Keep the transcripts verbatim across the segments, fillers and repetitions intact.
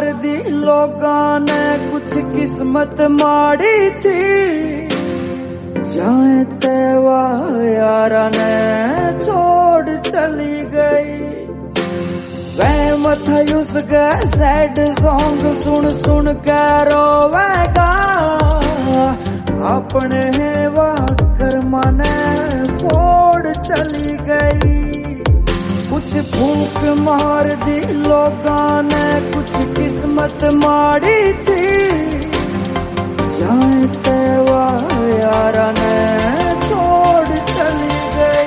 दी लोगां ने कुछ किस्मत माड़ी थी, जाए तेवा यारा ने छोड़ चली गई। वह मथा उस गए सैड सॉन्ग सुन सुन के रोवेगा, अपने कर्मा ने फोड़ चली गई। कुछ फूक मार दी लोगां ने कुछ किस्मत माड़ी थी, जाए तेवा यारा ने छोड़ चली गई।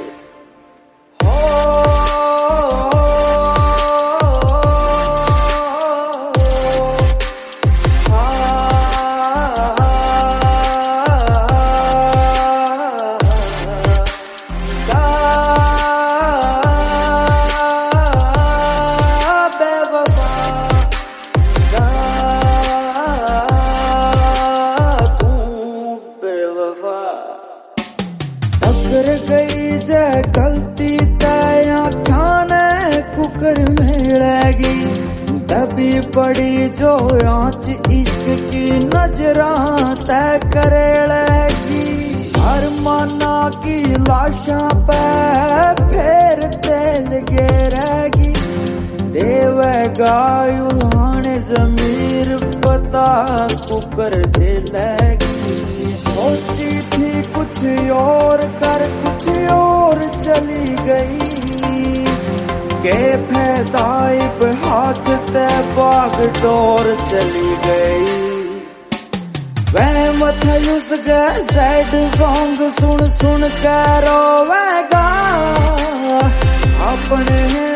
टकर गई जे गलती तया खाने कुकर मिलेगी, दबी पड़ी जो आंच इश्क की नजरां तय करेगी। हर माना की लाशा पे फिर तेल गिरेगी, देवेगा उल्हाने जमीर पता कुकर झेलेगी। सोची थी कुछ और कर कुछ और चली गई, के फैदाइब हाथ ते बाग डोर चली गई। वह मथयुस गए सैड सॉन्ग सुन सुन के रोवेगा, अपने